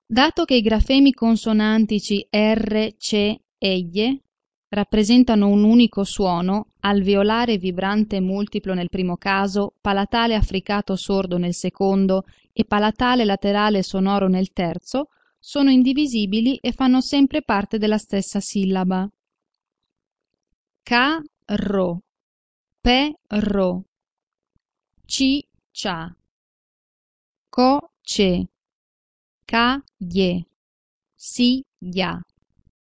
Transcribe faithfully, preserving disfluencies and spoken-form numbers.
Dato che i grafemi consonantici R, C e Y rappresentano un unico suono, alveolare vibrante multiplo nel primo caso, palatale affricato sordo nel secondo e palatale laterale sonoro nel terzo, sono indivisibili e fanno sempre parte della stessa sillaba. Ca-ro, pe-ro, ci-cia, co-ce, ca-ye, si-ya.